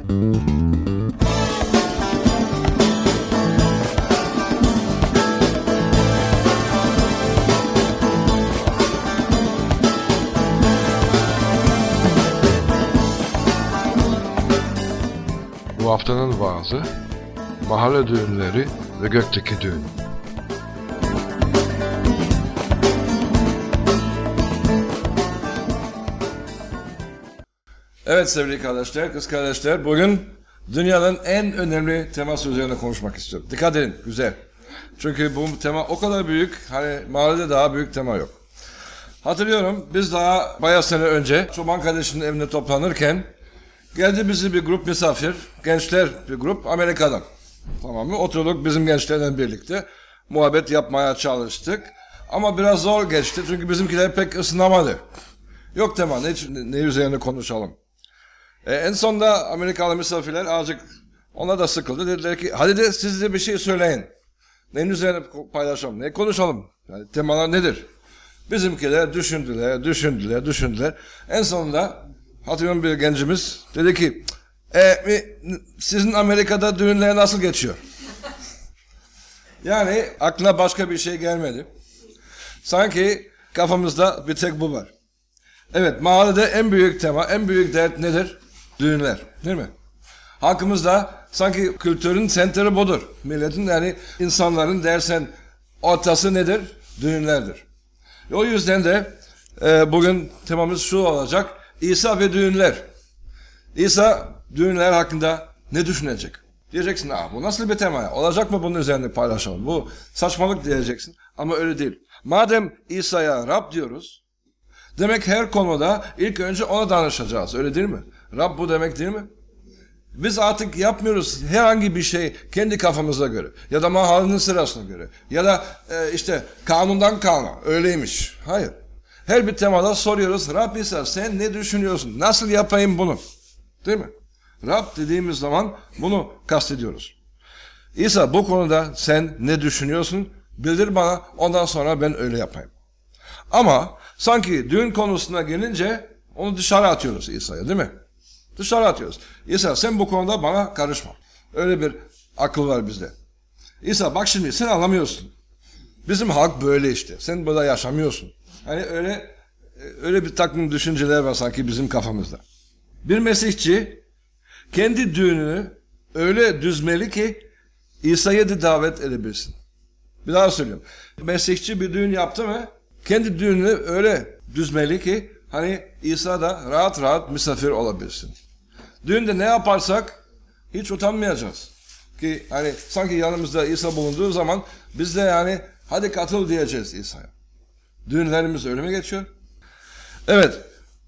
Bu haftanın vaazı, mahalle düğünleri ve gökteki düğün. Evet sevgili kardeşler, kız kardeşler, bugün dünyanın en önemli teması üzerine konuşmak istiyorum. Dikkat edin, güzel. Çünkü bu tema o kadar büyük, hani mahallede daha büyük tema yok. Hatırlıyorum, biz daha bayağı sene önce çoban kardeşinin evine toplanırken geldi bizi bir grup misafir, gençler bir grup Amerika'dan. Tamam mı? Oturduk bizim gençlerle birlikte muhabbet yapmaya çalıştık. Ama biraz zor geçti çünkü bizimkiler pek ısınamadı. Yok tema, ne üzerine konuşalım. En sonunda Amerikalı misafirler azıcık ona da sıkıldı. Dediler ki hadi de siz de bir şey söyleyin. Neyin üzerine paylaşalım, ne konuşalım? Yani temalar nedir? Bizimkiler düşündüler. En sonunda hatırlıyorum bir gencimiz dedi ki sizin Amerika'da düğünler nasıl geçiyor? Yani aklına başka bir şey gelmedi. Sanki kafamızda bir tek bu var. Evet, mahallede en büyük tema, en büyük dert nedir? Düğünler, değil mi? Halkımızda sanki kültürün senteri budur. Milletin yani insanların dersen ortası nedir? Düğünlerdir. O yüzden de bugün temamız şu olacak. İsa ve düğünler. İsa düğünler hakkında ne düşünecek? Diyeceksin, bu nasıl bir tema? Olacak mı bunun üzerine paylaşalım? Bu saçmalık diyeceksin. Ama öyle değil. Madem İsa'ya Rab diyoruz, demek her konuda ilk önce ona danışacağız. Öyle değil mi? Rab bu demek değil mi? Biz artık yapmıyoruz herhangi bir şey kendi kafamıza göre. Ya da mahallenin sırasına göre. Ya da işte kanundan kanuna. Öyleymiş. Hayır. Her bir temada soruyoruz. Rab İsa sen ne düşünüyorsun? Nasıl yapayım bunu? Değil mi? Rab dediğimiz zaman bunu kastediyoruz. İsa bu konuda sen ne düşünüyorsun? Bildir bana, ondan sonra ben öyle yapayım. Ama sanki düğün konusuna gelince onu dışarı atıyoruz İsa'ya, değil mi? Dışarı atıyoruz. İsa sen bu konuda bana karışma. Öyle bir akıl var bizde. İsa bak şimdi sen anlamıyorsun. Bizim halk böyle işte. Sen burada yaşamıyorsun. Hani öyle bir takım düşünceler var sanki bizim kafamızda. Bir Mesihçi kendi düğününü öyle düzmeli ki İsa'ya da davet edebilsin. Bir daha söylüyorum. Mesihçi bir düğün yaptı mı kendi düğününü öyle düzmeli ki hani İsa da rahat rahat misafir olabilsin. Düğünde ne yaparsak hiç utanmayacağız. Ki hani sanki yanımızda İsa bulunduğu zaman biz de yani hadi katıl diyeceğiz İsa'ya. Düğünlerimiz öyle mi geçiyor? Evet.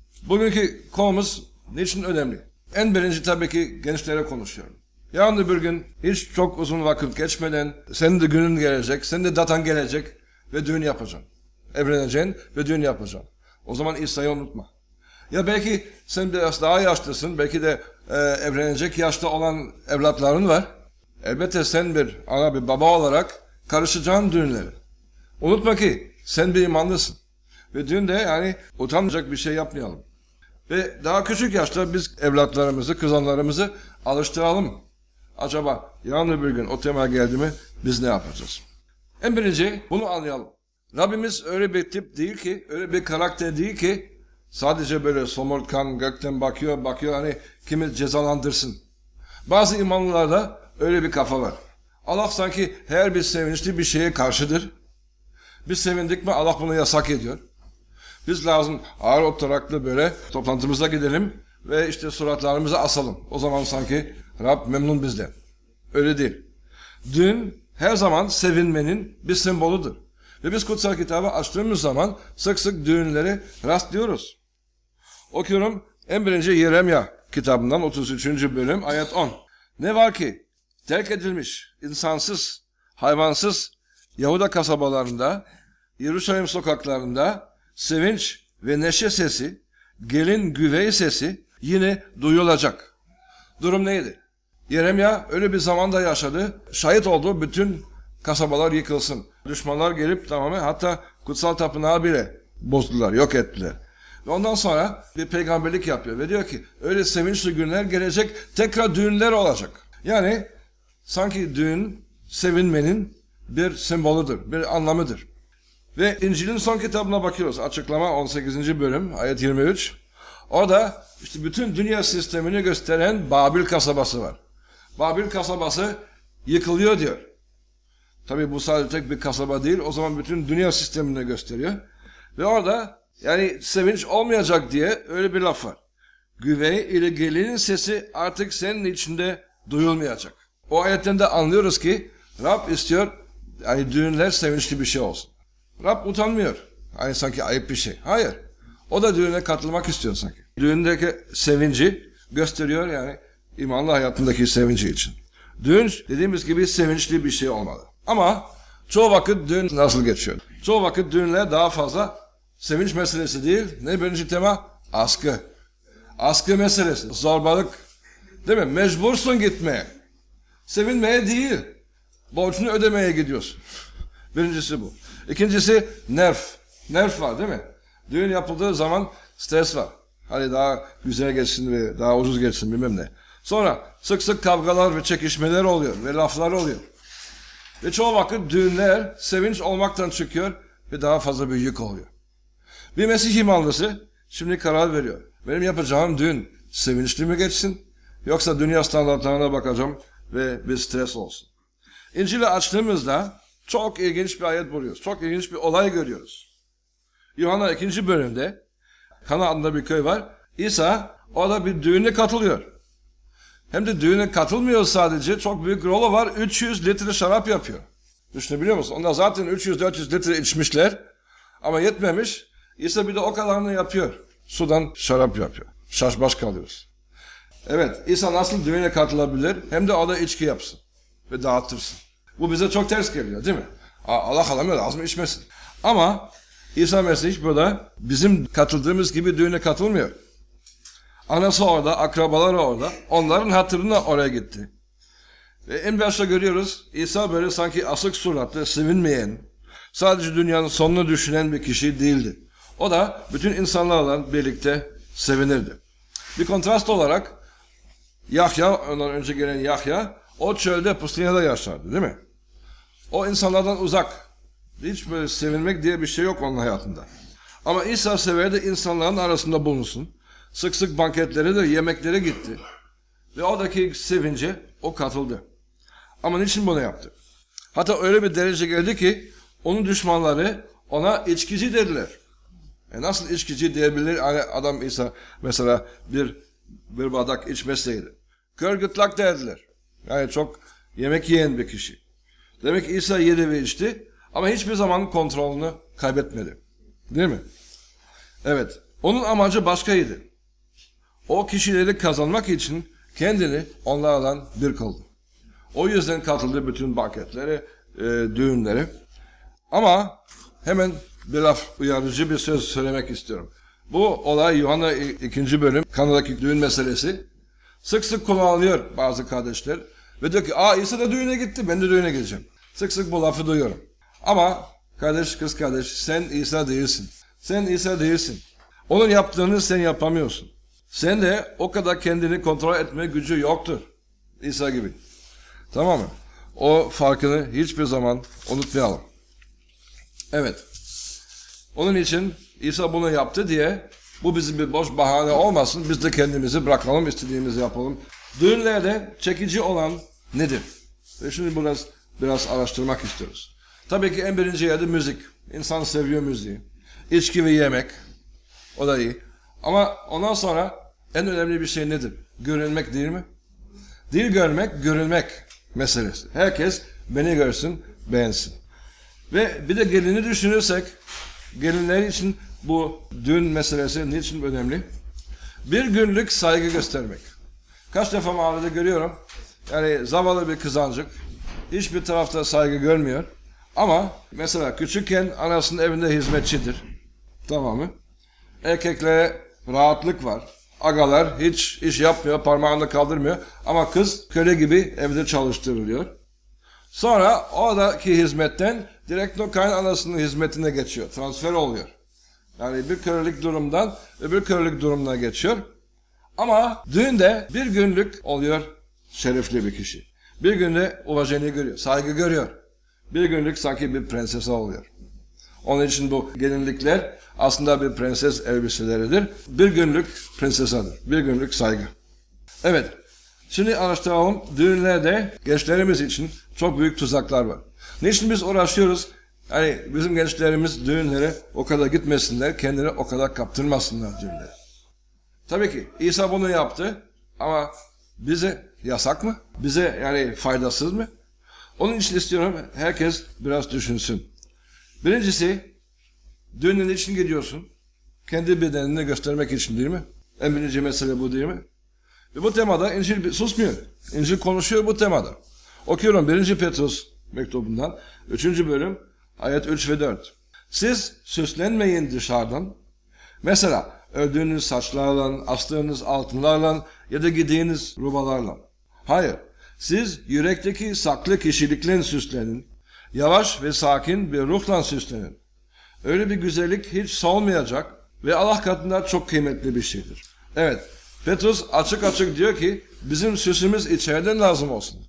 Bugünkü konumuz niçin önemli? En birinci tabii ki gençlere konuşuyorum. Yarın bir gün hiç çok uzun vakit geçmeden senin de günün gelecek, senin de datan gelecek ve düğün yapacaksın. Evleneceksin ve düğün yapacaksın. O zaman İsa'yı unutma. Ya belki sen biraz daha yaşlısın, belki de evlenecek yaşta olan evlatların var. Elbette sen bir ana bir baba olarak karışacaksın düğünlere. Unutma ki sen bir imanlısın. Ve düğünde yani utanmayacak bir şey yapmayalım. Ve daha küçük yaşta biz evlatlarımızı, kızanlarımızı alıştıralım. Acaba yarın bir gün o tema geldi mi biz ne yapacağız? En birinci bunu anlayalım. Rabbimiz öyle bir tip değil ki, öyle bir karakter değil ki sadece böyle somurtkan gökten bakıyor hani kimi cezalandırsın. Bazı imanlılarda öyle bir kafa var. Allah sanki her bir sevinçli bir şeye karşıdır. Biz sevindik mi Allah bunu yasak ediyor. Biz lazım ağır oturaklı böyle toplantımıza gidelim ve işte suratlarımızı asalım. O zaman sanki Rab memnun bizden. Öyle değil. Düğün her zaman sevinmenin bir sembolüdür. Ve biz kutsal kitabı açtığımız zaman sık sık düğünleri rastlıyoruz. Okuyorum en birinci Yeremya kitabından 33. bölüm ayet 10. Ne var ki terk edilmiş, insansız, hayvansız Yahuda kasabalarında, Yeruşalim sokaklarında sevinç ve neşe sesi, gelin güvey sesi yine duyulacak. Durum neydi? Yeremya öyle bir zamanda yaşadı, şahit oldu bütün kasabalar yıkılsın. Düşmanlar gelip tamamen hatta kutsal tapınağı bile bozdular, yok ettiler. Ve ondan sonra bir peygamberlik yapıyor ve diyor ki öyle sevinçli günler gelecek, tekrar düğünler olacak. Yani sanki düğün sevinmenin bir sembolüdür, bir anlamıdır. Ve İncil'in son kitabına bakıyoruz. Açıklama 18. bölüm, ayet 23. Orada işte bütün dünya sistemini gösteren Babil kasabası var. Babil kasabası yıkılıyor diyor. Tabii bu sadece tek bir kasaba değil, o zaman bütün dünya sistemini gösteriyor. Ve orada yani sevinç olmayacak diye öyle bir laf var. Güvey ile gelinin sesi artık senin içinde duyulmayacak. O ayetten de anlıyoruz ki Rab istiyor yani düğünler sevinçli bir şey olsun. Rab utanmıyor. Yani sanki ayıp bir şey. Hayır. O da düğüne katılmak istiyor sanki. Düğündeki sevinci gösteriyor yani imanlı hayatındaki sevinci için. Düğün dediğimiz gibi sevinçli bir şey olmalı. Ama çoğu vakit düğün nasıl geçiyor? Çoğu vakit düğünler daha fazla sevinç meselesi değil. Ne birinci tema? Askı. Askı meselesi. Zorbalık. Değil mi? Mecbursun gitmeye. Sevinmeye değil. Borcunu ödemeye gidiyorsun. Birincisi bu. İkincisi nerf. Nerf var değil mi? Düğün yapıldığı zaman stres var. Hani daha güzel geçsin ve daha ucuz geçsin bilmem ne. Sonra sık sık kavgalar ve çekişmeler oluyor ve laflar oluyor. Ve çoğu vakit düğünler sevinç olmaktan çıkıyor ve daha fazla bir yük oluyor. Bir Mesih imanlısı şimdi karar veriyor. Benim yapacağım düğün sevinçli mi geçsin yoksa dünya standartlarına bakacağım ve bir stres olsun. İncil'i açtığımızda çok ilginç bir ayet buluyoruz. Çok ilginç bir olay görüyoruz. Yuhanna 2. bölümde Kana adında bir köy var. İsa orada bir düğüne katılıyor. Hem de düğüne katılmıyor sadece. Çok büyük rolu var. 300 litre şarap yapıyor. Düşünebiliyor musun? Onlar zaten 300-400 litre içmişler. Ama yetmemiş. İsa bir de o kadarını yapıyor. Sudan şarap yapıyor. Şaşbaş kalıyoruz. Evet. İsa nasıl düğüne katılabilir? Hem de orada içki yapsın. Ve dağıtırsın. Bu bize çok ters geliyor değil mi? Allah alamıyor, lazım içmesin. Ama İsa Mesih burada bizim katıldığımız gibi düğüne katılmıyor. Anası orada, akrabaları orada. Onların hatırına oraya gitti. Ve en başta görüyoruz İsa böyle sanki asık suratlı, sevinmeyen, sadece dünyanın sonunu düşünen bir kişi değildi. O da bütün insanlarla birlikte sevinirdi. Bir kontrast olarak Yahya, ondan önce gelen Yahya, o çölde pustinada yaşardı değil mi? O insanlardan uzak. Hiç böyle sevinmek diye bir şey yok onun hayatında. Ama İsa severdi insanların arasında bulunsun. Sık sık banketlere de yemeklere gitti. Ve oradaki sevince o katıldı. Ama niçin bunu yaptı? Hatta öyle bir derece geldi ki onun düşmanları ona içkici dediler. Nasıl içkici diyebilir adam İsa mesela bir bardak içmeseydi? Kör gırtlak derdiler. Yani çok yemek yiyen bir kişi. Demek ki İsa yedi ve içti ama hiçbir zaman kontrolünü kaybetmedi. Değil mi? Evet. Onun amacı başkaydı. O kişileri kazanmak için kendini onlarla bir kıldı. O yüzden katıldı bütün banketlere, düğünlere. Ama hemen bir laf, uyarıcı bir söz söylemek istiyorum. Bu olay Yuhanna 2. bölüm, Kana'daki düğün meselesi. Sık sık kullanılıyor bazı kardeşler. Ve diyor ki, İsa da düğüne gitti, ben de düğüne gideceğim. Sık sık bu lafı duyuyorum. Ama kardeş, kız kardeş, sen İsa değilsin. Sen İsa değilsin. Onun yaptığını sen yapamıyorsun. Sen de o kadar kendini kontrol etme gücü yoktur. İsa gibi. Tamam mı? O farkını hiçbir zaman unutmayalım. Evet. Onun için İsa bunu yaptı diye bu bizim bir boş bahane olmasın. Biz de kendimizi bırakalım, istediğimizi yapalım. Düğünlerde çekici olan nedir? Ve şimdi biraz araştırmak istiyoruz. Tabii ki en birinci yerde müzik. İnsan seviyor müziği. İçki ve yemek. O da iyi. Ama ondan sonra en önemli bir şey nedir? Görülmek değil mi? Değil görmek, görülmek meselesi. Herkes beni görsün, beğensin. Ve bir de gelini düşünürsek, gelinler için bu düğün meselesi niçin önemli? Bir günlük saygı göstermek. Kaç defa mahallede görüyorum. Yani zavallı bir kızancık. Hiçbir tarafta saygı görmüyor. Ama mesela küçükken anasının evinde hizmetçidir. Tamam mı? Erkeklere rahatlık var. Agalar hiç iş yapmıyor, parmağını kaldırmıyor. Ama kız köle gibi evde çalıştırılıyor. Sonra oradaki hizmetten direkt o kaynanasının hizmetine geçiyor. Transfer oluyor. Yani bir kölelik durumdan öbür kölelik durumuna geçiyor. Ama düğünde bir günlük oluyor şerefli bir kişi. Bir günde uvajeni görüyor, saygı görüyor. Bir günlük sanki bir prensese oluyor. Onun için bu gelinlikler aslında bir prenses elbiseleridir. Bir günlük prensesadır. Bir günlük saygı. Evet. Şimdi araştıralım. Düğünlerde gençlerimiz için çok büyük tuzaklar var. Niçin biz uğraşıyoruz? Yani bizim gençlerimiz düğünlere o kadar gitmesinler, kendini o kadar kaptırmasınlar düğünlere. Tabii ki İsa bunu yaptı ama bize yasak mı? Bize yani faydasız mı? Onun için istiyorum herkes biraz düşünsün. Birincisi, düğünün için gidiyorsun. Kendi bedenini göstermek için değil mi? En birinci mesele bu değil mi? Ve bu temada İncil susmuyor. İncil konuşuyor bu temada. Okuyorum 1. Petrus mektubundan 3. bölüm ayet 3 ve 4. Siz süslenmeyin dışarıdan. Mesela ördüğünüz saçlarla, astığınız altınlarla ya da giydiğiniz rubalarla. Hayır, siz yürekteki saklı kişilikle süslenin. Yavaş ve sakin bir ruhla süslenin. Öyle bir güzellik hiç solmayacak ve Allah katında çok kıymetli bir şeydir. Evet, Petrus açık açık diyor ki bizim süsümüz içeriden lazım olsun.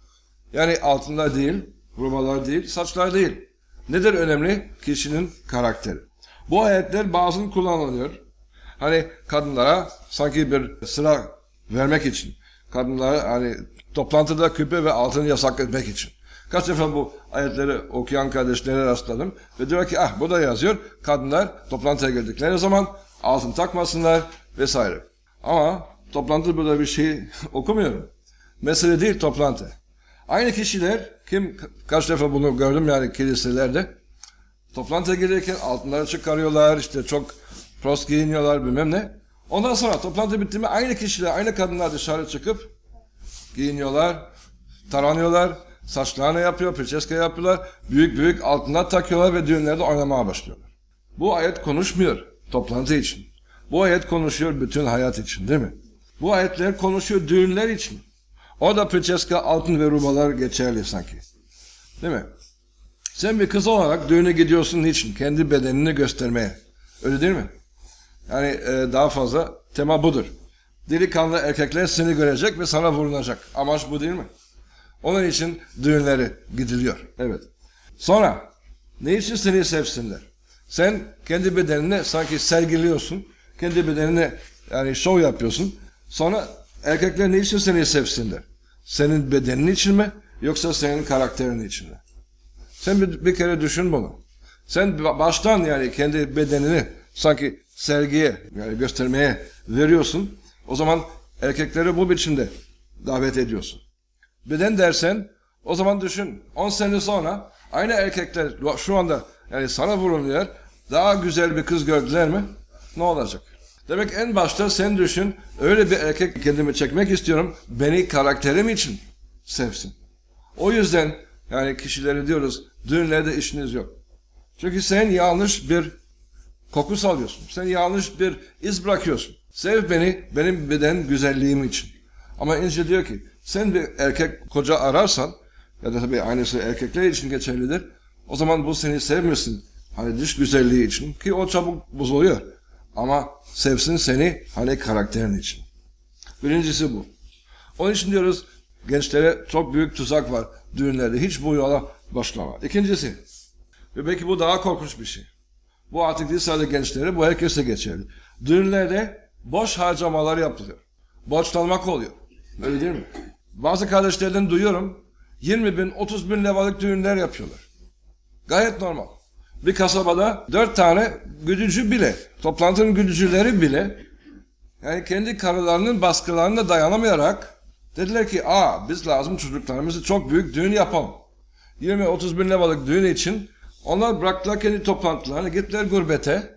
Yani altınlar değil, rubalar değil, saçlar değil. Nedir önemli? Kişinin karakteri. Bu ayetler bazen kullanılıyor. Hani kadınlara sanki bir sıra vermek için. Kadınlara hani toplantıda küpe ve altın yasak etmek için. Kaç defa bu ayetleri okuyan kardeşlere rastladım. Ve diyor ki bu da yazıyor. Kadınlar toplantıya geldikleri zaman altın takmasınlar vesaire. Ama toplantı burada bir şey okumuyorum. Mesele değil toplantı. Aynı kişiler kaç defa bunu gördüm yani kiliselerde. Toplantıya gelirken altınları çıkarıyorlar, işte çok prost giyiniyorlar bilmem ne. Ondan sonra toplantı bitti mi aynı kişiler, aynı kadınlar dışarı çıkıp giyiniyorlar, taranıyorlar, saçlarını yapıyor, pričeska yapıyorlar, büyük büyük altınlar takıyorlar ve düğünlerde oynamaya başlıyorlar. Bu ayet konuşmuyor toplantı için. Bu ayet konuşuyor bütün hayat için değil mi? Bu ayetler konuşuyor düğünler için. Orada pričeska, altın ve rubalar geçerli sanki. Değil mi? Sen bir kız olarak düğüne gidiyorsun niçin? Kendi bedenini göstermeye. Öyle değil mi? Yani daha fazla tema budur. Delikanlı erkekler seni görecek ve sana vurulacak. Amaç bu değil mi? Onun için düğünlere gidiliyor. Evet. Sonra ne için seni sevsinler? Sen kendi bedenini sanki sergiliyorsun. Kendi bedenini yani şov yapıyorsun. Sonra erkekler ne için seni sevsinler? Senin bedenin için mi? Yoksa senin karakterin için mi? Sen bir kere düşün bunu. Sen baştan yani kendi bedenini sanki sergiye yani göstermeye veriyorsun. O zaman erkekleri bu biçimde davet ediyorsun. Beden dersen o zaman düşün 10 sene sonra aynı erkekler şu anda yani sana vuruluyor. Daha güzel bir kız gördüler mi? Ne olacak? Demek en başta sen düşün öyle bir erkek kendimi çekmek istiyorum. Beni karakterim için sevsin. O yüzden yani kişileri diyoruz düğünlerde işiniz yok. Çünkü sen yanlış bir koku salıyorsun. Sen yanlış bir iz bırakıyorsun. Sev beni, benim beden güzelliğim için. Ama İncil diyor ki sen bir erkek koca ararsan ya da tabii aynısı erkekler için geçerlidir. O zaman bu seni sevmesin. Hani dış güzelliği için ki o çabuk bozuluyor. Ama sevsin seni hani karakterin için. Birincisi bu. Onun için diyoruz gençlere çok büyük tuzak var düğünlerde. Hiç bu yola başlama. İkincisi ve belki bu daha korkunç bir şey. Bu artık değil sadece gençlere, bu herkese geçerli. Düğünlerde boş harcamalar yapılıyor. Borçlanmak oluyor. Öyle değil mi? Bazı kardeşlerden duyuyorum 20 bin, 30 bin liralık düğünler yapıyorlar. Gayet normal. Bir kasabada 4 tane güdücü bile, toplantının güdücüleri bile yani kendi karılarının baskılarına dayanamayarak dediler ki biz lazım çocuklarımızı çok büyük düğün yapalım. 20-30 bin liralık düğün için onlar bıraktılar kendi toplantılarını, gittiler gurbete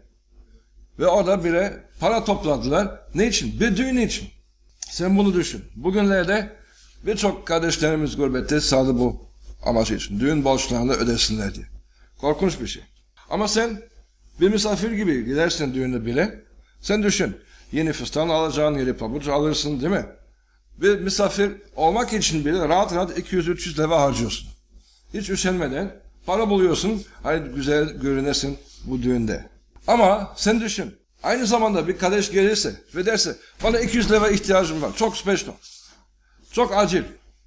ve orada bile para topladılar. Ne için? Bir düğün için. Sen bunu düşün. Bugünlerde birçok kardeşlerimiz gurbette sadece bu amaç için. Düğün borçlarını ödesinler diye. Korkunç bir şey. Ama sen bir misafir gibi gidersin düğüne bile. Sen düşün. Yeni fıstan alacaksın, yeni pabuç alırsın değil mi? Bir misafir olmak için bile rahat rahat 200-300 lira harcıyorsun. Hiç üşenmeden para buluyorsun. Hani güzel görünesin bu düğünde. Ama sen düşün. Aynı zamanda bir kardeş gelirse ve derse bana 200 lira ihtiyacım var. Çok special. Çok acil.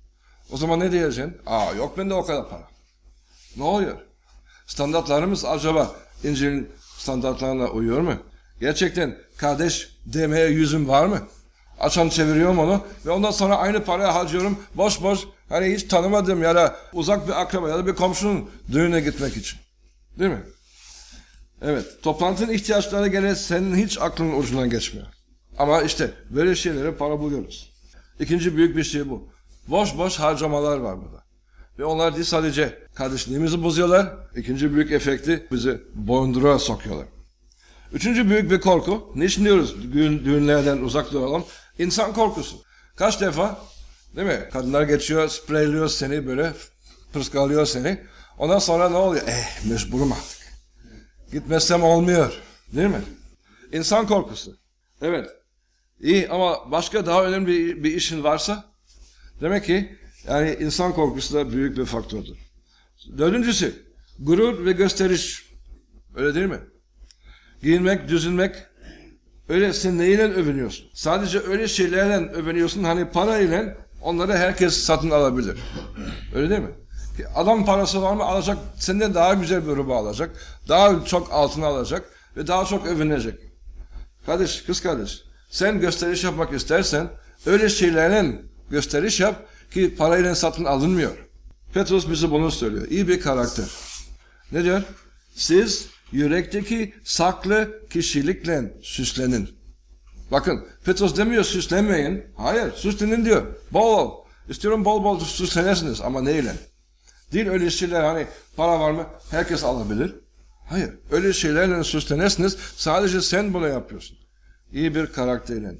O zaman ne diyeceksin? Yok bende o kadar para. Ne oluyor? Standartlarımız acaba İncil'in standartlarına uyuyor mu? Gerçekten kardeş demeye yüzüm var mı? Açan çeviriyorum onu ve ondan sonra aynı parayı harcıyorum boş boş hani hiç tanımadığım ya da uzak bir akraba ya da bir komşunun düğüne gitmek için. Değil mi? Evet, toplantının ihtiyaçları gene senin hiç aklının ucundan geçmiyor. Ama işte böyle şeylere para buluyoruz. İkinci büyük bir şey bu. Boş boş harcamalar var burada. Ve onlar değil sadece kardeşliğimizi bozuyorlar. İkinci büyük efekti bizi boyunduruğa sokuyorlar. Üçüncü büyük bir korku. Niçin diyoruz düğünlerden uzak duralım? İnsan korkusu. Kaç defa değil mi? Kadınlar geçiyor, spreyliyor seni böyle, pırskalıyor seni. Ondan sonra ne oluyor? Mecburum artık. Gitmezsem olmuyor. Değil mi? İnsan korkusu. Evet. İyi ama başka daha önemli bir işin varsa demek ki yani insan korkusu da büyük bir faktördür. Dördüncüsü gurur ve gösteriş. Öyle değil mi? Giyinmek, düzülmek. Öyle sen neyle övünüyorsun? Sadece öyle şeylerle övünüyorsun. Hani parayla onları herkes satın alabilir. Öyle değil mi? Adam parası var mı alacak, senden daha güzel bir ruba alacak, daha çok altın alacak ve daha çok övünecek. Kardeş, kız kardeş, sen gösteriş yapmak istersen öyle şeylerle gösteriş yap ki parayla satın alınmıyor. Petrus bize bunu söylüyor. İyi bir karakter. Ne diyor? Siz yürekteki saklı kişilikle süslenin. Bakın, Petrus demiyor süslenmeyin. Hayır, süslenin diyor. Bol bol. İstiyorum bol bol süslenesiniz ama neyle? Değil öyle şeyler hani para var mı herkes alabilir. Hayır öyle şeylerle süslenesiniz sadece sen bunu yapıyorsun. İyi bir karakterle.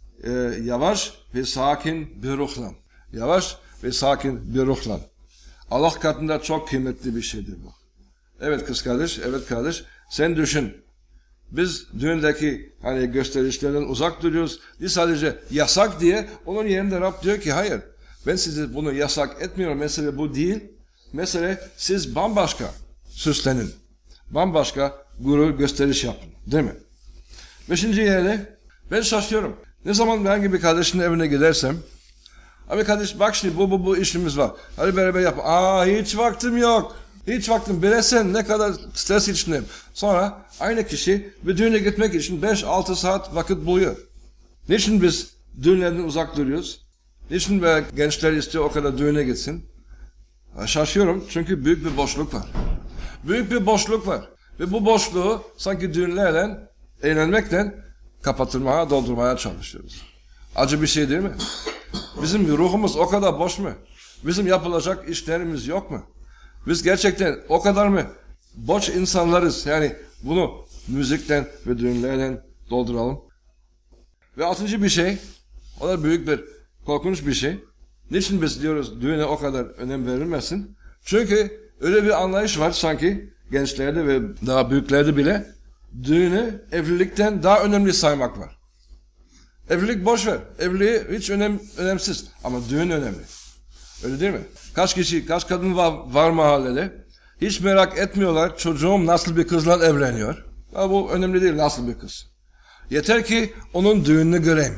Yavaş ve sakin bir ruhla. Yavaş ve sakin bir ruhla. Allah katında çok kıymetli bir şeydir bu. Evet kız kardeş, evet kardeş sen düşün. Biz düğündeki hani gösterişlerden uzak duruyoruz. Değil sadece yasak diye onun yerinde Rab diyor ki hayır. Ben size bunu yasak etmiyorum. Mesele bu değil. Mesele siz bambaşka süslenin. Bambaşka gurur gösteriş yapın. Değil mi? Beşinci yerde ben şaşıyorum. Ne zaman herhangi bir kardeşin evine gidersem abi kardeş bak şimdi bu işimiz var. Hadi beraber yap. Hiç vaktim yok. Hiç vaktim. Bilesen ne kadar stres içindeyim. Sonra aynı kişi bir düğüne gitmek için 5-6 saat vakit buluyor. Niçin biz düğünlerden uzak duruyoruz? Niçin böyle gençler istiyor o kadar düğüne gitsin? Şaşıyorum çünkü büyük bir boşluk var. Büyük bir boşluk var. Ve bu boşluğu sanki düğünlerle, eğlenmekle kapatırmaya, doldurmaya çalışıyoruz. Acı bir şey değil mi? Bizim ruhumuz o kadar boş mu? Bizim yapılacak işlerimiz yok mu? Biz gerçekten o kadar mı boş insanlarız? Yani bunu müzikten ve düğünlerle dolduralım. Ve altıncı bir şey, o da büyük bir korkunç bir şey. Niçin biz diyoruz düğüne o kadar önem verilmesin? Çünkü öyle bir anlayış var sanki gençlerde ve daha büyüklerde bile düğünü evlilikten daha önemli saymak var. Evlilik boş ver. Evliliği hiç önemsiz. Ama düğün önemli. Öyle değil mi? Kaç kişi, kaç kadın var mahallede. Hiç merak etmiyorlar çocuğum nasıl bir kızla evleniyor. Ya bu önemli değil nasıl bir kız. Yeter ki onun düğününü göreyim.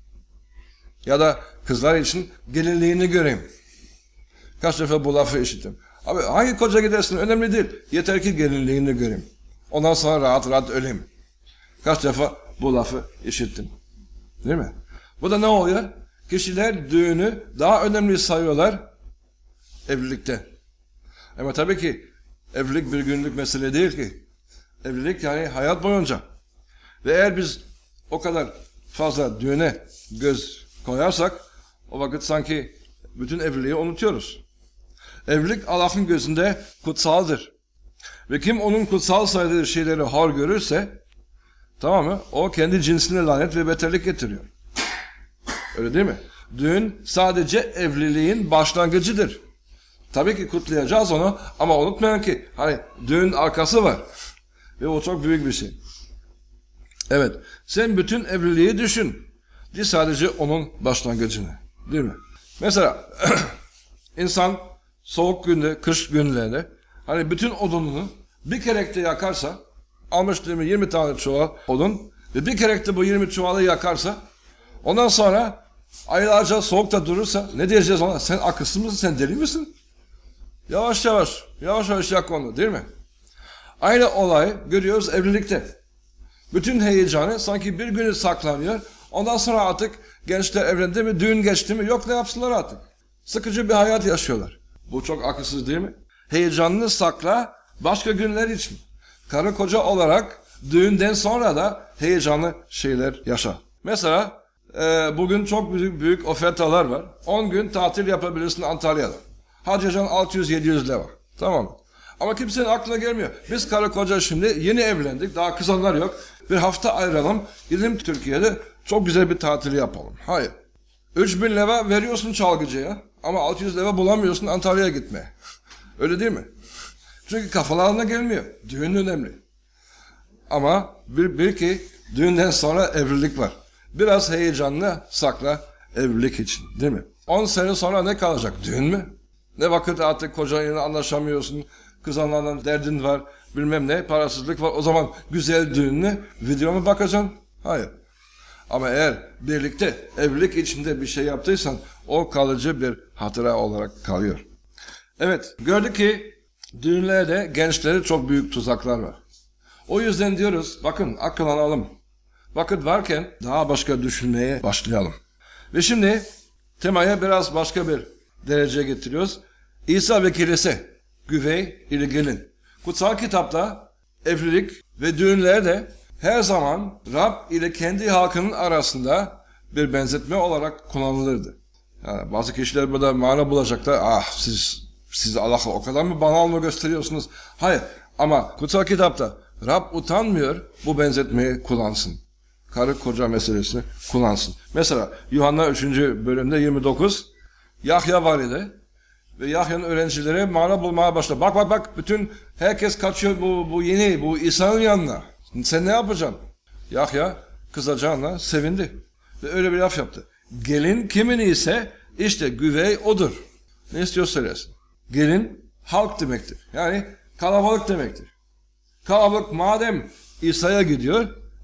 Ya da kızlar için gelinliğini göreyim. Kaç defa bu lafı işittim. Abi hangi koca gidersin önemli değil. Yeter ki gelinliğini göreyim. Ondan sonra rahat rahat öleyim. Kaç defa bu lafı işittim. Değil mi? Bu da ne oluyor? Kişiler düğünü daha önemli sayıyorlar evlilikte. Ama tabii ki evlilik bir günlük mesele değil ki. Evlilik yani hayat boyunca. Ve eğer biz o kadar fazla düğüne göz koyarsak o vakit sanki bütün evliliği unutuyoruz. Evlilik Allah'ın gözünde kutsaldır. Ve kim onun kutsal saydığı şeyleri hor görürse tamam mı? O kendi cinsine lanet ve beterlik getiriyor. Öyle değil mi? Düğün sadece evliliğin başlangıcıdır. Tabii ki kutlayacağız onu ama unutmayın ki hani düğün arkası var. Ve o çok büyük bir şey. Evet. Sen bütün evliliği düşün. Değil sadece onun başlangıcını. Değil mi? Mesela insan soğuk günde, kış günlerinde hani bütün odununu bir kerekte yakarsa almış 20 tane çuval odun ve bir kere de bu 20 çuvalı yakarsa, ondan sonra aylarca soğukta durursa ne diyeceğiz ona? Sen akılsız mısın, sen deli misin? Yavaş yavaş yak onu, değil mi? Aynı olay görüyoruz evlilikte. Bütün heyecanı sanki bir günü saklanıyor. Ondan sonra artık gençler evlendi mi, düğün geçti mi, yok ne yapsınlar artık. Sıkıcı bir hayat yaşıyorlar. Bu çok akılsız değil mi? Heyecanını sakla başka günler için. Karı koca olarak düğünden sonra da heyecanlı şeyler yaşa. Mesela bugün çok büyük ofertalar var. 10 gün tatil yapabilirsin Antalya'da. Harcayacaksın 600-700 lira. Tamam mı? Ama kimsenin aklına gelmiyor. Biz karı koca şimdi yeni evlendik. Daha kızanlar yok. Bir hafta ayıralım. Gidelim Türkiye'de çok güzel bir tatil yapalım. Hayır. 3000 lira veriyorsun çalgıcıya. Ama 600 lira bulamıyorsun Antalya'ya gitmeye. Öyle değil mi? Çünkü kafalarına gelmiyor. Düğün önemli. Ama bir ki düğünden sonra evlilik var. Biraz heyecanlı sakla evlilik için, değil mi? 10 sene sonra ne kalacak? Düğün mü? Ne vakit artık kocanla anlaşamıyorsun, kızanlarla derdin var, bilmem ne, parasızlık var. O zaman güzel düğünle video mu bakacaksın? Hayır. Ama eğer birlikte evlilik içinde bir şey yaptıysan o kalıcı bir hatıra olarak kalıyor. Evet, gördük ki düğünlerde gençlere çok büyük tuzaklar var. O yüzden diyoruz, bakın akıllanalım. Vakit varken daha başka düşünmeye başlayalım. Ve şimdi temaya biraz başka bir dereceye getiriyoruz. İsa ve kilise, güvey ile gelin. Kutsal kitapta evlilik ve düğünlerde her zaman Rab ile kendi halkının arasında bir benzetme olarak kullanılırdı. Yani bazı kişiler burada mana bulacaklar. Siz Allah'a o kadar mı banal mı gösteriyorsunuz? Hayır. Ama kutsal kitapta Rab utanmıyor bu benzetmeyi kullansın. Karı koca meselesini kullansın. Mesela Yuhanna 3. bölümde 29 Yahya valide ve Yahya'nın öğrencileri mana bulmaya başladı. Bak bütün herkes kaçıyor bu İsa'nın yanına. Sen ne yapacaksın? Yahya kızacağına sevindi. Ve öyle bir laf yaptı. Gelin kimin ise işte güvey odur. Ne istiyor söylesin. Gelin halk demektir. Yani kalabalık demektir. Kalabalık madem İsa'ya gidiyor,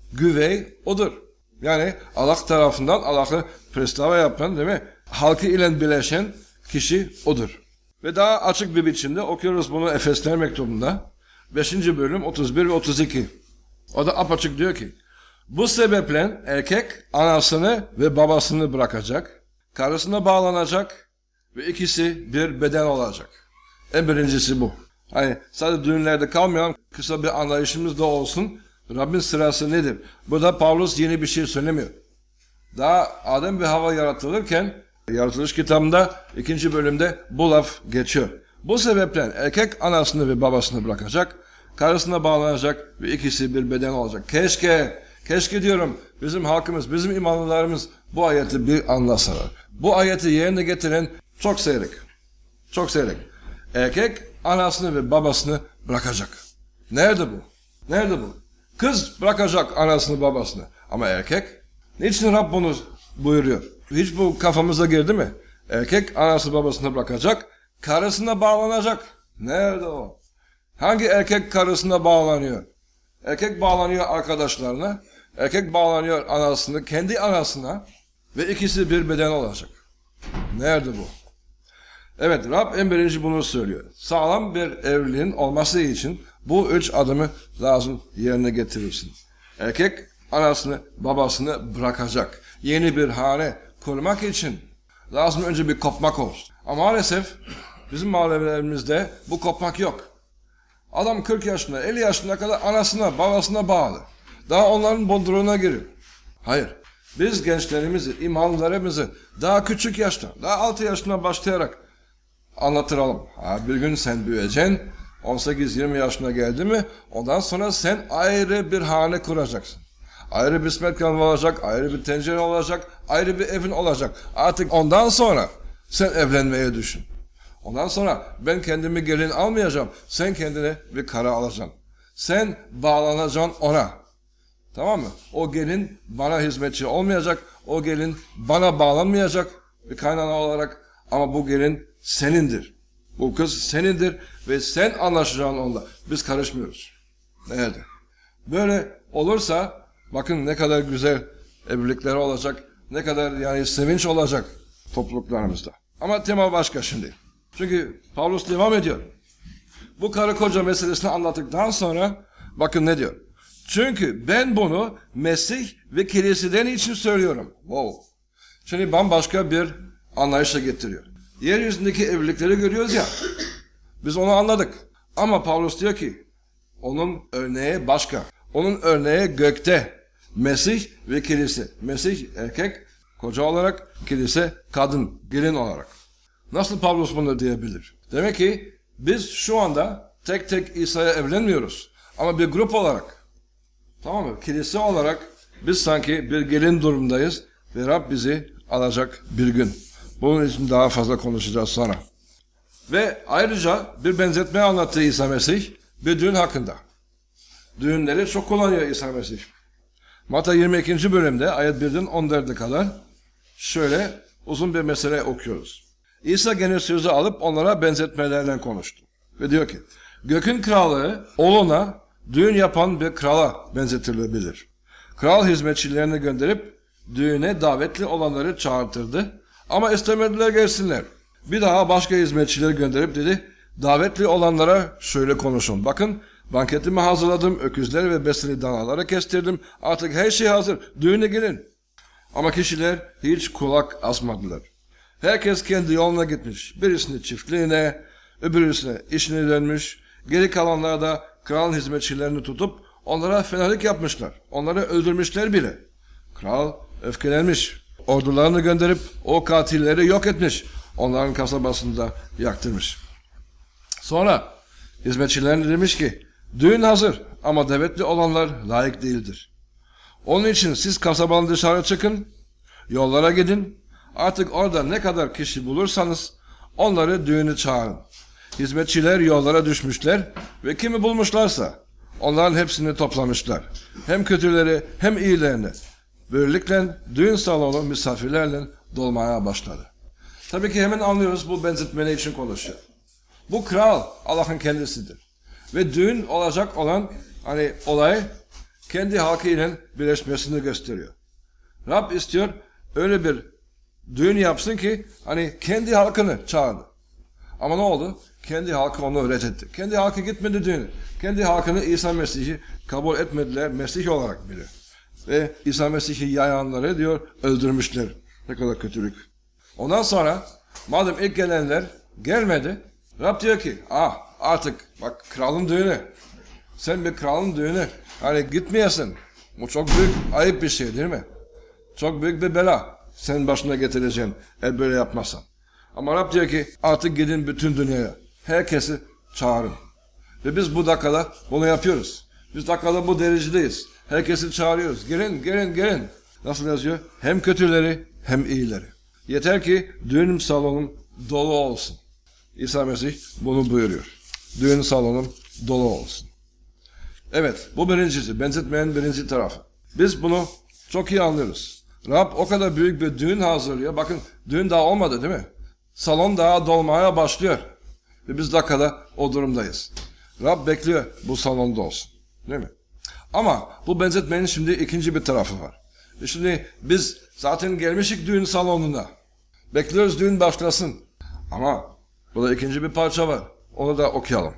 güvey odur. Yani Allah tarafından Allah'ı preslava yapan, değil mi? Halkı ile birleşen kişi odur. Ve daha açık bir biçimde okuyoruz bunu Efesler mektubunda. 5. bölüm 31 ve 32. O da apaçık diyor ki, bu sebeple erkek anasını ve babasını bırakacak, karısına bağlanacak ve ikisi bir beden olacak. En birincisi bu. Hani sadece düğünlerde kalmayalım, kısa bir anlayışımız da olsun. Rabbin sırası nedir? Burada Pavlus yeni bir şey söylemiyor. Daha Adem ve Havva yaratılırken, Yaratılış kitabında 2. bölümde bu laf geçiyor. Bu sebeple erkek anasını ve babasını bırakacak, karısına bağlanacak ve ikisi bir beden olacak. Keşke diyorum bizim halkımız, bizim imanlılarımız bu ayeti bir anlasalar. Bu ayeti yerine getiren çok seyrek. Çok seyrek. Erkek anasını ve babasını bırakacak. Nerede bu? Nerede bu? Kız bırakacak anasını babasını. Ama erkek? Niçin Rab bunu buyuruyor? Hiç bu kafamıza girdi mi? Erkek anasını babasını bırakacak, karısına bağlanacak. Nerede o? Hangi erkek karısına bağlanıyor? Erkek bağlanıyor arkadaşlarına, erkek bağlanıyor anasını, kendi anasına ve ikisi bir beden olacak. Nerede bu? Evet, Rab en birinci bunu söylüyor. Sağlam bir evliliğin olması için bu 3 adımı lazım yerine getirirsin. Erkek anasını, babasını bırakacak. Yeni bir hane kurmak için lazım önce bir kopmak olsun. Ama maalesef bizim mahallelerimizde bu kopmak yok. Adam 40 yaşında, 50 yaşına kadar anasına, babasına bağlı. Daha onların bodruğuna giriyor. Hayır. Biz gençlerimizi, imanlarımızı daha küçük yaşta, daha 6 yaşına başlayarak anlatıralım. Bir gün sen büyüyeceksin, 18-20 yaşına geldi mi, ondan sonra sen ayrı bir hane kuracaksın. Ayrı bir smetkan olacak, ayrı bir tencere olacak, ayrı bir evin olacak. Artık ondan sonra sen evlenmeye düşün. Ondan sonra ben kendimi gelin almayacağım, sen kendine bir karı alacaksın. Sen bağlanacaksın ona. Tamam mı? O gelin bana hizmetçi olmayacak, o gelin bana bağlanmayacak bir kaynana olarak, ama bu gelin senindir. Bu kız senindir ve sen anlaşacaksın onunla. Biz karışmıyoruz. Nerede? Böyle olursa bakın ne kadar güzel evlilikler olacak, ne kadar yani sevinç olacak topluluklarımızda. Ama tema başka şimdi. Çünkü Pavlus devam ediyor. Bu karı koca meselesini anlattıktan sonra bakın ne diyor. Çünkü ben bunu Mesih ve kiliseden için söylüyorum. Wow. Şimdi bambaşka bir anlayışa getiriyor. Yeryüzündeki evlilikleri görüyoruz ya. Biz onu anladık. Ama Pavlus diyor ki onun örneği başka. Onun örneği gökte. Mesih ve kilise. Mesih erkek, koca olarak, kilise kadın, gelin olarak. Nasıl Pavlus bunu diyebilir? Demek ki biz şu anda tek tek İsa'ya evlenmiyoruz. Ama bir grup olarak, tamam mı? Kilise olarak biz sanki bir gelin durumdayız ve Rab bizi alacak bir gün. Bunun için daha fazla konuşacağız sonra. Ve ayrıca bir benzetme anlattı İsa Mesih bir düğün hakkında. Düğünleri çok kullanıyor İsa Mesih. Matta 22. bölümde ayet 1'den 14'e kadar şöyle uzun bir mesele okuyoruz. İsa gene sözü alıp onlara benzetmelerle konuştu. Ve diyor ki, gökün krallığı oğluna düğün yapan bir krala benzetilebilir. Kral hizmetçilerini gönderip düğüne davetli olanları çağırtırdı. Ama istemediler gelsinler. Bir daha başka hizmetçileri gönderip dedi, davetli olanlara şöyle konuşun. Bakın, banketimi hazırladım, öküzleri ve besili danaları kestirdim. Artık her şey hazır, düğüne gelin. Ama kişiler hiç kulak asmadılar. Herkes kendi yoluna gitmiş. Birisini çiftliğine, öbürüsüne işine dönmüş. Geri kalanlar da kralın hizmetçilerini tutup onlara fenalık yapmışlar. Onları öldürmüşler bile. Kral öfkelenmiş. Ordularını gönderip o katilleri yok etmiş. Onların kasabasını da yaktırmış. Sonra hizmetçilerine demiş ki, düğün hazır ama davetli olanlar layık değildir. Onun için siz kasabanın dışarı çıkın, yollara gidin. Artık orada ne kadar kişi bulursanız onları düğünü çağırın. Hizmetçiler yollara düşmüşler ve kimi bulmuşlarsa onların hepsini toplamışlar. Hem kötüleri hem iyilerini. Böylelikle düğün salonu misafirlerle dolmaya başladı. Tabii ki hemen anlıyoruz bu benzetme için konuşuyor. Bu kral Allah'ın kendisidir. Ve düğün olacak olan olay kendi halkıyla birleşmesini gösteriyor. Rab istiyor öyle bir düğün yapsın ki kendi halkını çağırdı. Ama ne oldu? Kendi halkı onu reddetti. Kendi halkı gitmedi düğüne. Kendi halkını İsa Mesih'i kabul etmediler Mesih olarak bile. Ve İsa Mesih'i yayanları diyor öldürmüşler. Ne kadar kötülük. Ondan sonra madem ilk gelenler gelmedi, Rab diyor ki artık bak kralın düğünü. Sen bir kralın düğünü gitmeyesin. Bu çok büyük ayıp bir şey değil mi? Çok büyük bir bela. Senin başına getireceğin eğer böyle yapmazsan. Ama Rab diyor ki artık gidin bütün dünyaya. Herkesi çağırın. Ve biz bu dakikada bunu yapıyoruz. Biz dakikada bu derecedeyiz. Herkesi çağırıyoruz. Gelin. Nasıl yazıyor? Hem kötüleri hem iyileri. Yeter ki düğün salonum dolu olsun. İsa Mesih bunu buyuruyor. Düğün salonum dolu olsun. Evet, bu birincisi. Benzetmeyen birinci tarafı. Biz bunu çok iyi anlıyoruz. Rab o kadar büyük bir düğün hazırlıyor. Bakın düğün daha olmadı değil mi? Salon daha dolmaya başlıyor. Ve biz dakikada o durumdayız. Rab bekliyor bu salonda olsun. Değil mi? Ama bu benzetmenin şimdi ikinci bir tarafı var. Şimdi biz zaten gelmişik düğün salonuna. Bekliyoruz düğün başlasın. Ama burada ikinci bir parça var. Onu da okuyalım.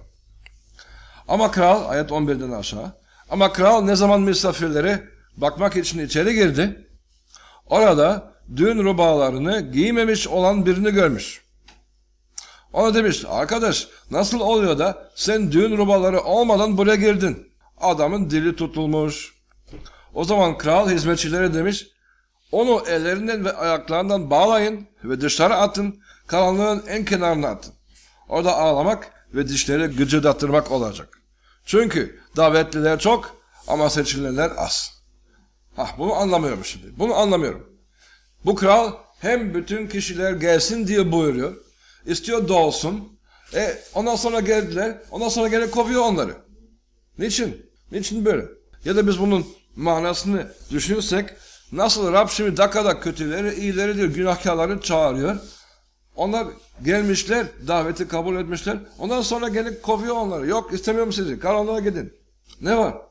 Ama kral, ayet 11'den aşağı. Ama kral ne zaman misafirleri bakmak için içeri girdi, orada düğün rubalarını giymemiş olan birini görmüş. Ona demiş, arkadaş nasıl oluyor da sen düğün rubaları olmadan buraya girdin? Adamın dili tutulmuş. O zaman kral hizmetçilere demiş, onu ellerinden ve ayaklarından bağlayın ve dışarı atın, karanlığın en kenarına atın. Orada ağlamak ve dişleri gıcırdattırmak olacak. Çünkü davetliler çok ama seçilenler az. Bunu anlamıyorum şimdi. Bunu anlamıyorum. Bu kral hem bütün kişiler gelsin diye buyuruyor. İstiyor dolsun. Ondan sonra geldiler. Ondan sonra gene kovuyor onları. Niçin? Niçin böyle? Ya da biz bunun manasını düşünürsek nasıl Rab şimdi dakikada kötüleri, iyileri diyor, günahkarları çağırıyor. Onlar gelmişler, daveti kabul etmişler. Ondan sonra gelip kovuyor onları. Yok istemiyorum sizi, karanlığa gidin. Ne var?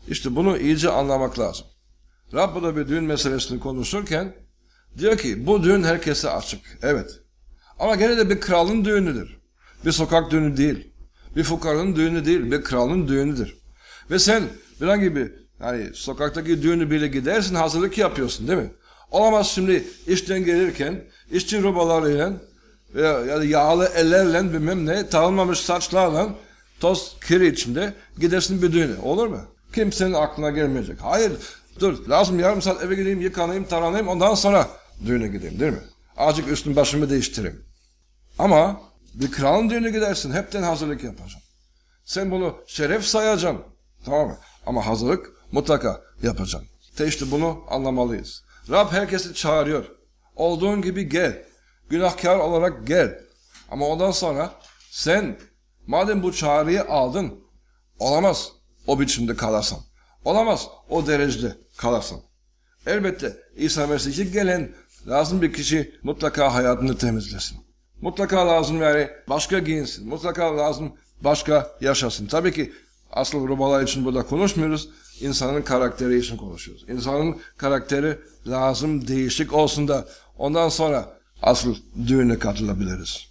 İşte bunu iyice anlamak lazım. Rab burada bir düğün meselesini konuşurken diyor ki bu düğün herkese açık. Evet. Ama gene de bir kralın düğünüdür. Bir sokak düğünü değil. Bir fukaranın düğünü değil. Bir kralın düğünüdür. Ve sen herhangi bir yani sokaktaki düğünü bile gidersin, hazırlık yapıyorsun değil mi? Olamaz şimdi işten gelirken işçi robalarıyla veya yağlı ellerle bilmem ne tağılmamış saçlarla toz kiri içinde gidersin bir düğüne. Olur mu? Kimsenin aklına gelmeyecek. Hayır dur lazım yarım saat eve gideyim yıkanayım taranayım ondan sonra düğüne gideyim değil mi? Azıcık üstüm başımı değiştireyim. Ama bir kralın düğünü gidersin hepten hazırlık yapacaksın. Sen bunu şeref sayacaksın. Tamam mı? Ama hazırlık mutlaka yapacaksın. İşte bunu anlamalıyız. Rab herkesi çağırıyor. Olduğun gibi gel. Günahkar olarak gel. Ama ondan sonra sen madem bu çağrıyı aldın olamaz o biçimde kalarsan. Olamaz o derecede kalarsan. Elbette İsa Mesih'e gelen lazım bir kişi mutlaka hayatını temizlesin. Mutlaka lazım yani başka giyinsin. Mutlaka lazım başka yaşasın. Tabii ki asıl robalar için burada konuşmuyoruz. İnsanın karakteri için konuşuyoruz. İnsanın karakteri lazım değişik olsun da ondan sonra asıl düğüne katılabiliriz.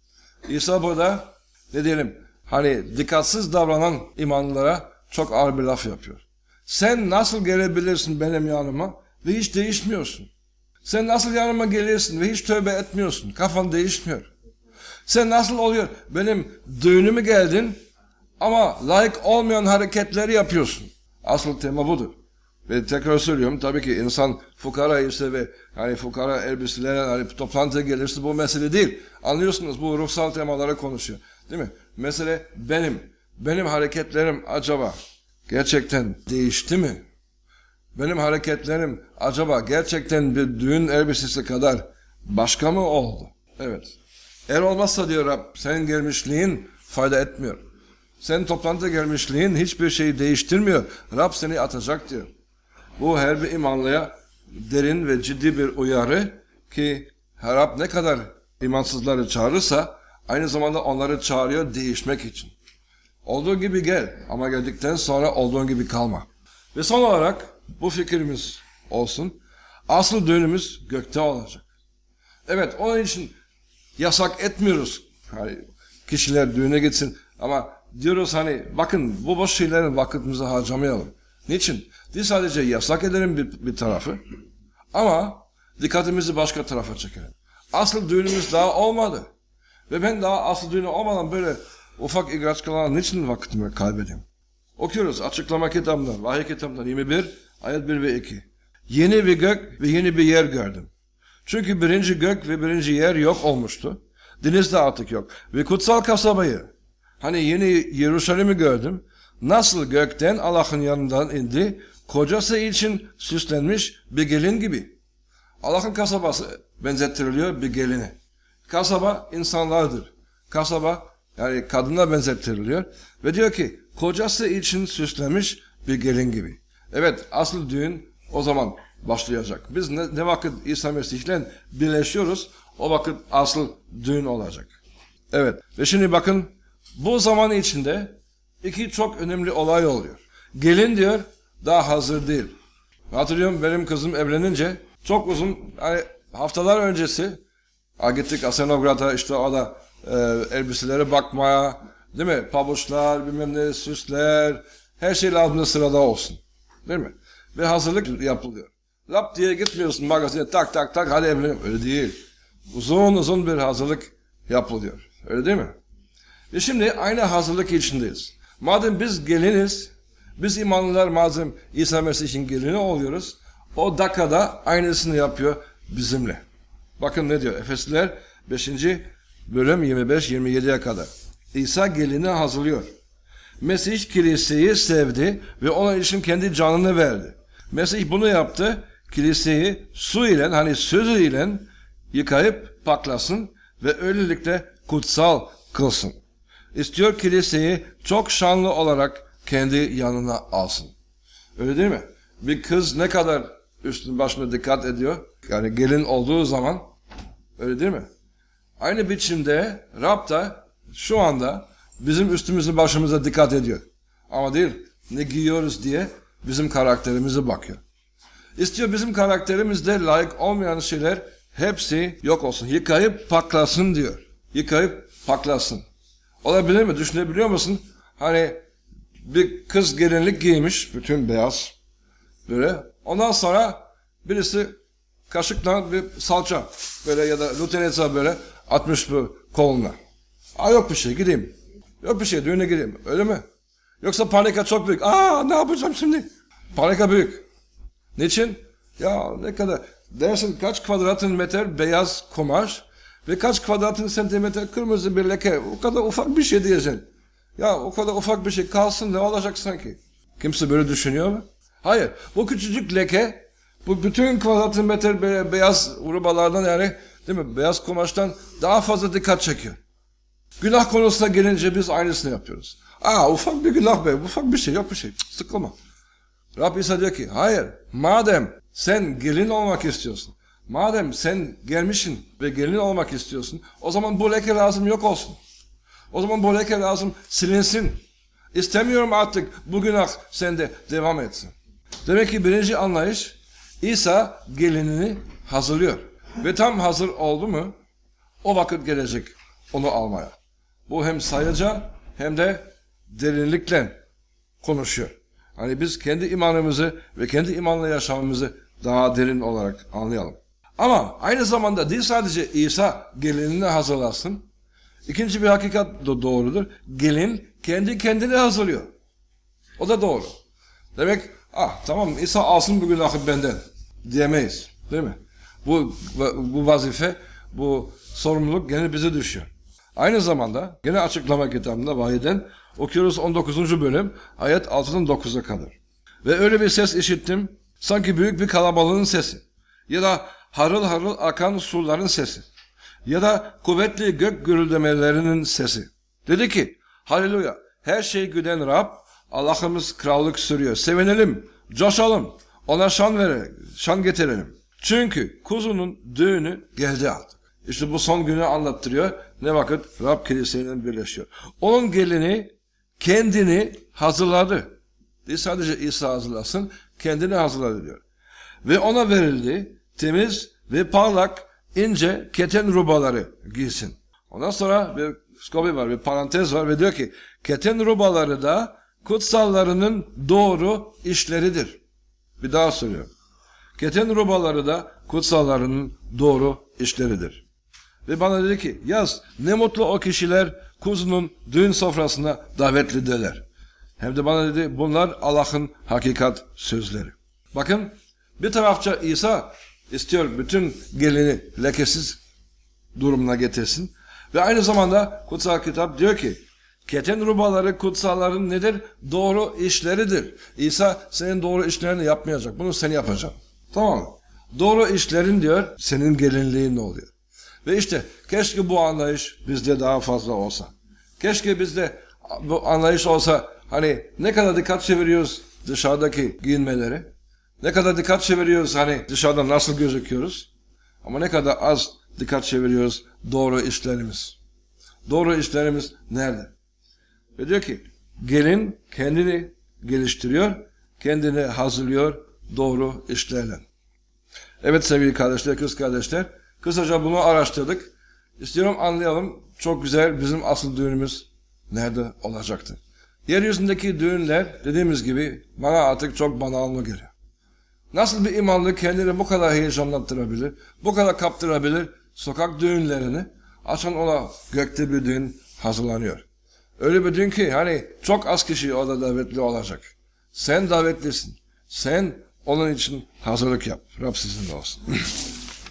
İsa burada ne diyelim hani dikkatsiz davranan imanlılara çok ağır bir laf yapıyor. Sen nasıl gelebilirsin benim yanıma ve hiç değişmiyorsun? Sen nasıl yanıma gelirsin ve hiç tövbe etmiyorsun? Kafan değişmiyor. Sen nasıl oluyor? Benim düğünüme geldin ama layık olmayan hareketleri yapıyorsun. Asıl tema budur. Ve tekrar söylüyorum tabii ki insan fukara ise ve hani fukara elbiselerle hani toplantıya gelirse bu mesele değil. Anlıyorsunuz bu ruhsal temalara konuşuyor. Değil mi? Mesele benim hareketlerim acaba gerçekten değişti mi? Benim hareketlerim acaba gerçekten bir düğün elbisesi kadar başka mı oldu? Evet. Eğer olmazsa diyor Rab, senin gelmişliğin fayda etmiyor. Senin toplantıya gelmişliğin hiçbir şeyi değiştirmiyor. Rab seni atacak diyor. Bu her bir imanlıya derin ve ciddi bir uyarı ki Rab ne kadar imansızları çağırırsa aynı zamanda onları çağırıyor değişmek için. Olduğu gibi gel ama geldikten sonra olduğun gibi kalma. Ve son olarak bu fikrimiz olsun. Asıl düğünümüz gökte olacak. Evet onun için yasak etmiyoruz. Hani kişiler düğüne gitsin ama diyoruz hani bakın bu boş şeylerin vakitimizi harcamayalım. Niçin? Değil sadece yasak edelim bir tarafı ama dikkatimizi başka tarafa çekelim. Asıl düğünümüz daha olmadı. Ve ben daha asıl düğünü olmadan böyle ufak igraçkalarla niçin vakitimi kaybedeyim? Okuyoruz açıklama kitabından, vahiy kitabından 21, ayet 1 ve 2. Yeni bir gök ve yeni bir yer gördüm. Çünkü birinci gök ve birinci yer yok olmuştu. Deniz de artık yok. Ve kutsal kasabayı, hani yeni Yeruşalim'i gördüm. Nasıl gökten Allah'ın yanından indi, kocası için süslenmiş bir gelin gibi. Allah'ın kasabası benzettiriliyor bir geline. Kasaba insanlardır. Kasaba yani kadına benzettiriliyor. Ve diyor ki kocası için süslenmiş bir gelin gibi. Evet asıl düğün o zaman başlayacak. Biz ne vakit İsa Mesih'le birleşiyoruz o vakit asıl düğün olacak. Evet ve şimdi bakın bu zaman içinde iki çok önemli olay oluyor. Gelin diyor daha hazır değil. Hatırlıyorum benim kızım evlenince çok uzun hani haftalar öncesi gittik Asenograd'a işte o da elbiselere bakmaya değil mi? Pabuçlar bilmem ne süsler her şey lazımda sırada olsun. Değil mi? Ve hazırlık yapılıyor. Lap diye gitmiyorsun magazine tak tak tak hadi evlenelim. Öyle değil. Uzun bir hazırlık yapılıyor. Öyle değil mi? Ve şimdi aynı hazırlık içindeyiz. Madem biz geliniz, biz imanlılar madem İsa Mesih'in gelini oluyoruz, o dakikada aynısını yapıyor bizimle. Bakın ne diyor Efesliler 5. bölüm 25-27'ye kadar. İsa gelini hazırlıyor. Mesih kiliseyi sevdi ve onun için kendi canını verdi. Mesih bunu yaptı. Kiliseyi su ile hani sözü ile yıkayıp paklasın ve öylelikle kutsal kılsın. İstiyor kiliseyi çok şanlı olarak kendi yanına alsın. Öyle değil mi? Bir kız ne kadar üstün başına dikkat ediyor. Yani gelin olduğu zaman öyle değil mi? Aynı biçimde Rab da şu anda bizim üstümüzü başımıza dikkat ediyor. Ama değil ne giyiyoruz diye bizim karakterimize bakıyor. İstiyor bizim karakterimizde layık olmayan şeyler hepsi yok olsun. Yıkayıp paklasın diyor. Yıkayıp paklasın. Olabilir mi? Düşünebiliyor musun? Hani bir kız gelinlik giymiş, bütün beyaz. Böyle. Ondan sonra birisi kaşıkla bir salça böyle ya da lutenica böyle atmış bu koluna. Yok bir şey, gideyim. Yok bir şey, düğüne gideyim. Öyle mi? Yoksa panika çok büyük. Ne yapacağım şimdi? Panika büyük. Niçin? Ya ne kadar? Dersin kaç kvadratın metre beyaz kumaş ve kaç kvadratın santimetre kırmızı bir leke. O kadar ufak bir şey diyeceksin. Ya o kadar ufak bir şey kalsın, ne olacak sanki? Kimse böyle düşünüyor mu? Hayır. Bu küçücük leke, bu bütün kvadratın metre beyaz urubalardan, yani değil mi? Beyaz kumaştan daha fazla dikkat çekiyor. Günah konusuna gelince biz aynısını yapıyoruz. Ufak bir günah be, ufak bir şey, yok bir şey. Sıkılma. Rab İsa diyor ki, hayır, madem sen gelin olmak istiyorsun, madem sen gelmişsin ve gelin olmak istiyorsun, o zaman bu leke lazım yok olsun. O zaman bu leke lazım silinsin. İstemiyorum artık bu günah sende devam etsin. Demek ki birinci anlayış, İsa gelinini hazırlıyor. Ve tam hazır oldu mu, o vakit gelecek onu almaya. Bu hem sayıca hem de derinlikle konuşuyor. Hani biz kendi imanımızı ve kendi imanla yaşamımızı daha derin olarak anlayalım. Ama aynı zamanda değil sadece İsa gelinini hazırlasın. İkinci bir hakikat da doğrudur. Gelin kendi kendini hazırlıyor. O da doğru. Demek tamam İsa alsın bu günahı benden diyemeyiz. Değil mi? Bu vazife, bu sorumluluk gene bize düşüyor. Aynı zamanda gene açıklama kitabında vahiyden okuyoruz 19. bölüm ayet 6'dan 9'a kadar. Ve öyle bir ses işittim, sanki büyük bir kalabalığın sesi ya da harıl harıl akan suların sesi ya da kuvvetli gök gürüldemelerinin sesi. Dedi ki, Haleluya, her şey güden Rab, Allah'ımız krallık sürüyor. Sevinelim, coşalım, ona şan getirelim. Çünkü kuzunun düğünü geldi artık. İşte bu son günü anlattırıyor. Ne vakit Rab kiliseyle birleşiyor. Onun gelini kendini hazırladı. Değil sadece İsa hazırlasın, kendini hazırladı diyor. Ve ona verildi temiz ve parlak ince keten rubaları giysin. Ondan sonra bir skobi var, bir parantez var ve diyor ki keten rubaları da kutsallarının doğru işleridir. Bir daha söylüyorum. Keten rubaları da kutsallarının doğru işleridir. Ve bana dedi ki yaz, ne mutlu o kişiler kuzunun düğün sofrasına davetlidirler. Hem de bana dedi bunlar Allah'ın hakikat sözleri. Bakın bir tarafça İsa istiyor bütün gelini lekesiz durumuna getirsin. Ve aynı zamanda kutsal kitap diyor ki keten rubaları kutsalların nedir? Doğru işleridir. İsa senin doğru işlerini yapmayacak. Bunu sen yapacaksın. Tamam mı? Doğru işlerin diyor senin gelinliğin ne oluyor? Ve işte keşke bu anlayış bizde daha fazla olsa. Keşke bizde bu anlayış olsa, hani ne kadar dikkat çeviriyoruz dışarıdaki giyinmeleri. Ne kadar dikkat çeviriyoruz hani dışarıda nasıl gözüküyoruz. Ama ne kadar az dikkat çeviriyoruz doğru işlerimiz. Doğru işlerimiz nerede? Ve diyor ki gelin kendini geliştiriyor, kendini hazırlıyor doğru işlerle. Evet sevgili kardeşler, kız kardeşler, kısaca bunu araştırdık. İstiyorum anlayalım, çok güzel bizim asıl düğünümüz nerede olacaktı? Yeryüzündeki düğünler dediğimiz gibi bana artık çok banal mı geliyor? Nasıl bir imanlı kendini bu kadar heyecanlandırabilir, bu kadar kaptırabilir sokak düğünlerini? Açın ona gökte bir düğün hazırlanıyor. Öyle bir düğün ki hani çok az kişi orada davetli olacak. Sen davetlisin. Sen onun için hazırlık yap. Rab sizinle olsun.